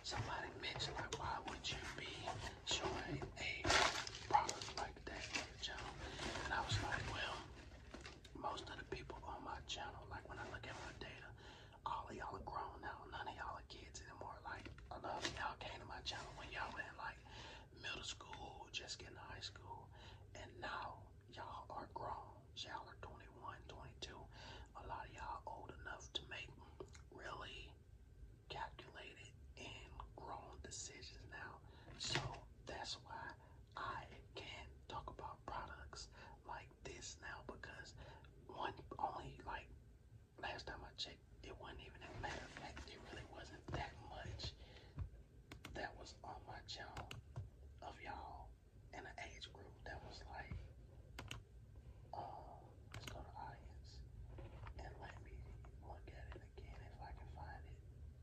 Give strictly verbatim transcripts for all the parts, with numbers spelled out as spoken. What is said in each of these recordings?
somebody mentioned like, why would you be showing a product like that on your channel? And I was like, well, most of the people on my channel, like when I look at my data, all of y'all are grown now. None of y'all are kids anymore. Like a lot of y'all came to my channel when y'all were in like middle school, just getting to high school, and now y'all are grown. Y'all are twenty-one, twenty-two. A lot of y'all old enough to make really calculated and grown decisions now. So that's why I can talk about products like this now, because one only like last time I checked, it wasn't even, a matter of fact, it really wasn't that much that was on my channel of y'all in an age group that was like, um, let's go to audience and let me look at it again if I can find it.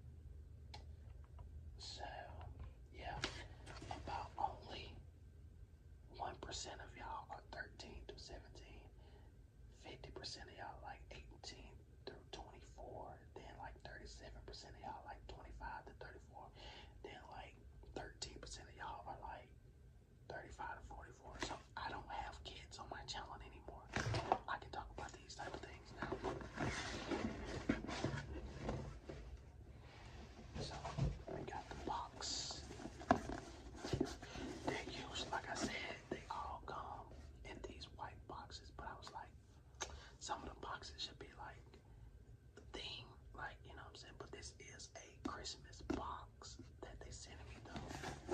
So, yeah, about only one percent of y'all are thirteen to seventeen, fifty percent of y'all like eighteen through twenty-four, then like thirty-seven percent of y'all like twenty-five to thirty-four, then like thirteen percent of y'all are like thirty-five to forty-four. So I don't have kids on my channel anymore. I can talk about these type of things now. So we got the box. They use, like I said, they all come in these white boxes, but I was like, some of the boxes should be like the theme, like, you know what I'm saying? But this is a Christmas box that they sent me though.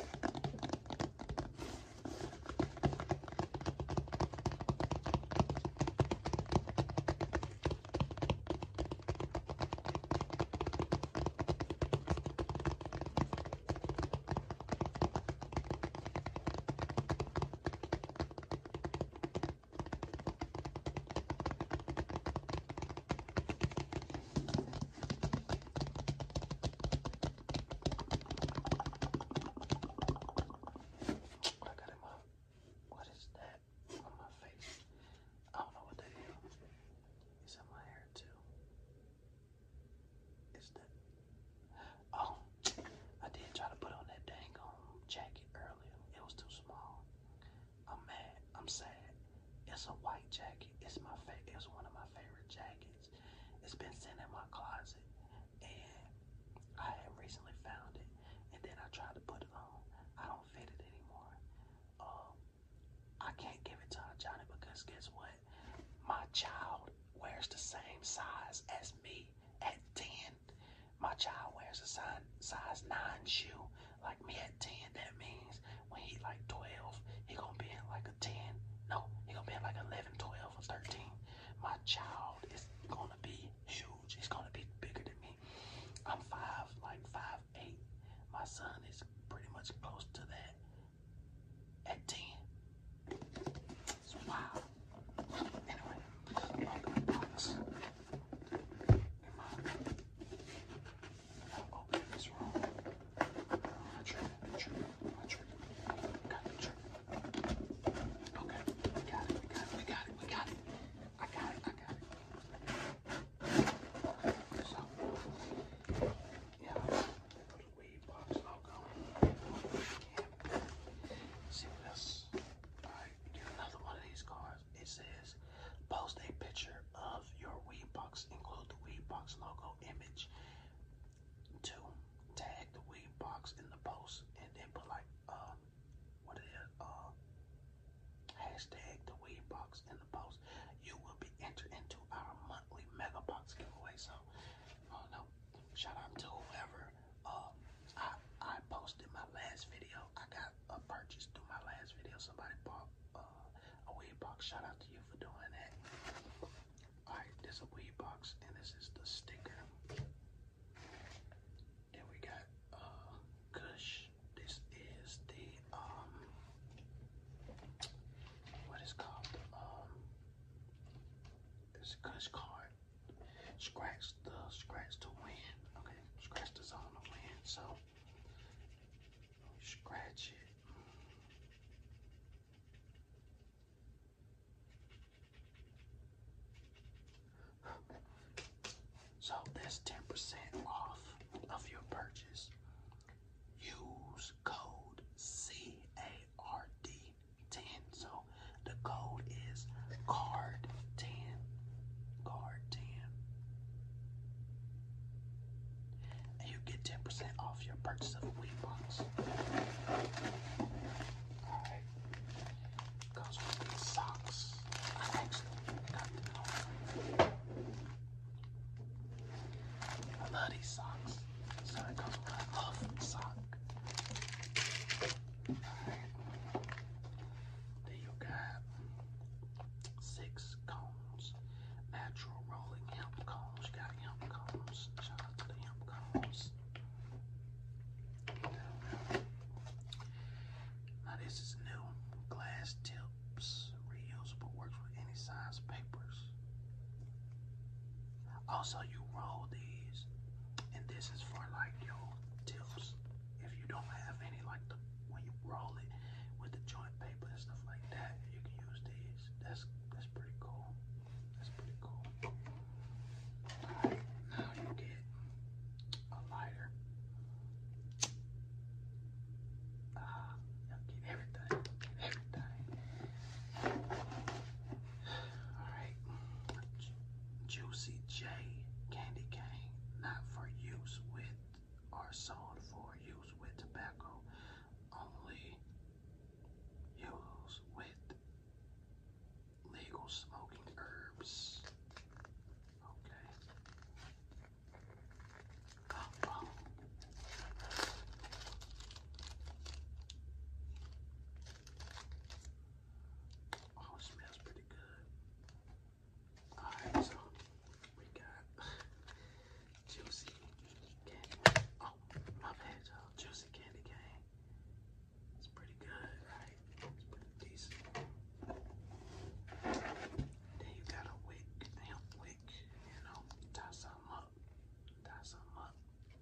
What I got in my, what is that on my face? I don't know what that is. It's in my hair too. Is that? Oh, I did try to put on that dang um, jacket earlier. It was too small. I'm mad. I'm sad. It's a white jacket. It's my fa It's one of my favorite jackets. It's been sitting in my closet, and I had recently found it, and then I tried to put it on. I don't fit it anymore. Um, I can't give it to Johnny because guess what? My child wears the same size as me at ten. My child wears a size, size nine shoe like me at ten. That means when he like twelve, he gonna be in like a ten. No, he gonna be in like eleven, twelve, or thirteen. My child is gonna be huge. He's gonna be bigger than me. I'm five, like five eight. My son is pretty much close to that at ten. It's wild. Anyway, open the box. I'll open this wrong. My trigger, my trigger, my trigger. Got the trigger. Okay, we got it, we got it, we got it, we got it. I got it, I got it. So, yeah, put the weed box logo. Yeah. See what else? Alright, get another one of these cards. It says, post a picture of your weed box, include the weed box logo image. Two, tag the weed box in the post, and then put like, uh, what it is, uh, hashtag the weed box in the post. You will be entered into our monthly mega box giveaway. So, oh no, shout out to whoever, uh, I, I posted my last video. I got a purchase through my last video. Somebody bought, uh, a weed box. Shout out to you for doing that. Alright, there's a weed box, and this is the sticker. Then we got, uh, Kush. This is the, um, what is called, um, it's a Kush card. Scratch the, scratch to win. Okay, scratch the zone to win. So, scratch it. So that's ten percent off of your purchase. percent off your purchase of a weed box. Alright. Goes with these socks. I actually got them on. I love these socks. So it goes with a Huff sock. Alright. Then you got six combs. Natural rolling hemp combs. You got hemp combs. Shout out to the hemp combs. Now this is new. Glass tips. Reusable. Works with any size papers. Also, you roll these, and this is for like your tips. If you don't have any, like the when you roll it with the joint paper and stuff like that, you can use these. That's that's pretty cool. That's pretty cool. Alright, now you get a lighter. Ah, you get everything. Get everything. Alright. Juicy J candy cane, not for use with or sold for use with tobacco, only use with legal smoking herbs. Okay. Oh, oh. Oh, it smells pretty good. Alright, so we got juicy candy. Oh, my bad, y'all. Juicy candy cane. It's pretty good, right? It's pretty decent. Then you got a wick, hemp wick, you know, tie something up. Tie something up.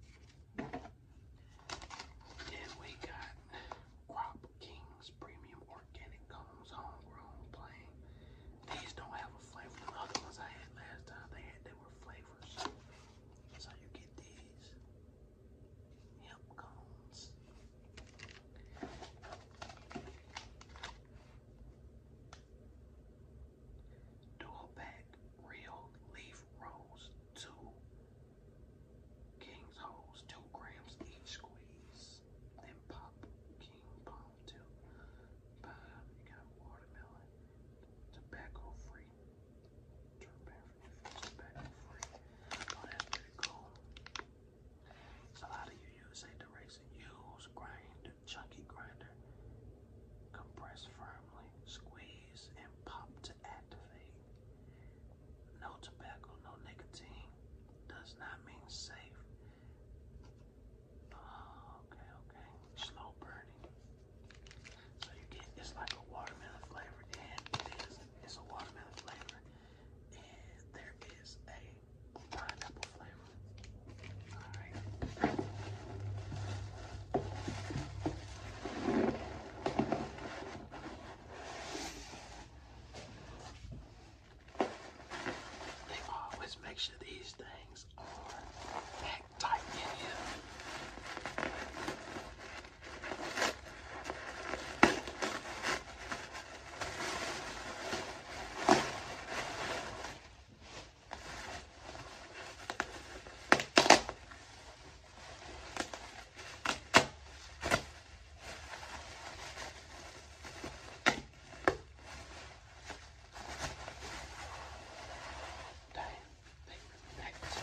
Then we got Crop Kings Premium Organic Combs Homegrown Plain. These don't have a flavor. The other ones I had last time, they had they were flavors. So you get these hemp cones. Dual pack real leaf rolls, two King's holes, two grams each squeeze. Then pop King palm tip. Pine, you got watermelon, tobacco free. Tobacco free. Oh, that's pretty cool. So how do you use a Duracell? Use grind, chunky grinder. Compress firmly, squeeze, and pop to activate. No tobacco, no nicotine. Does not mean safe. Oh, okay, okay. Slow burning. So you get, it's like a watermelon flavor, and it is, it's a watermelon flavor, and there is a pineapple flavor. Alright. They always make sure these things are packed tight in here. Dang, they really packed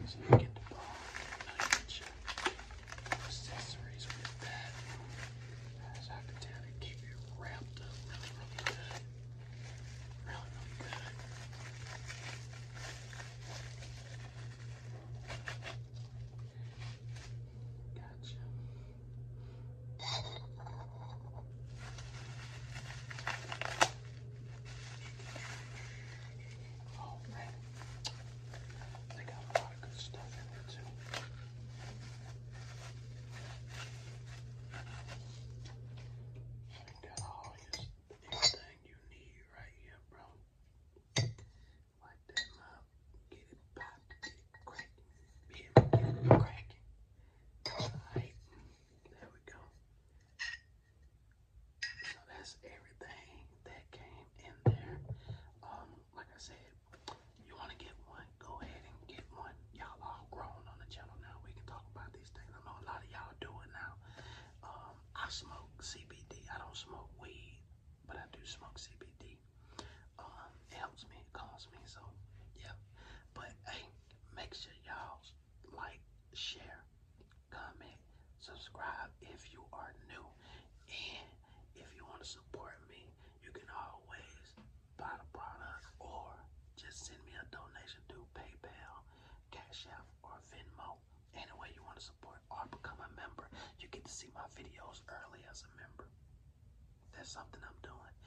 So you get the ball. Now you get your accessories with that. As I can tell, they keep it wrapped up really, really good. Really, really good. Gotcha. Oh man, they got a lot of good stuff in there too. You got all your everything you need right here, bro. Like that mouth. Get it popped, get it cracking. Yeah, get it cracking. Alright, there we go. So that's everything that came in there. Um, like I said, you want to get one, go ahead and get one. Y'all all grown on the channel now. We can talk about these things. I know a lot of y'all do it now. Um, I smoke C B D. I don't smoke weed, but I do smoke C B D. Um, it helps me, it calms me. So, yeah. But hey, make sure y'all like, share, comment, subscribe if you are new. And if you want to support me, you can always buy the product or just send me a donation through PayPal, Cash App, or Venmo. Any way you want to support or become a member, you get to see my videos early as a member. That's something I'm doing.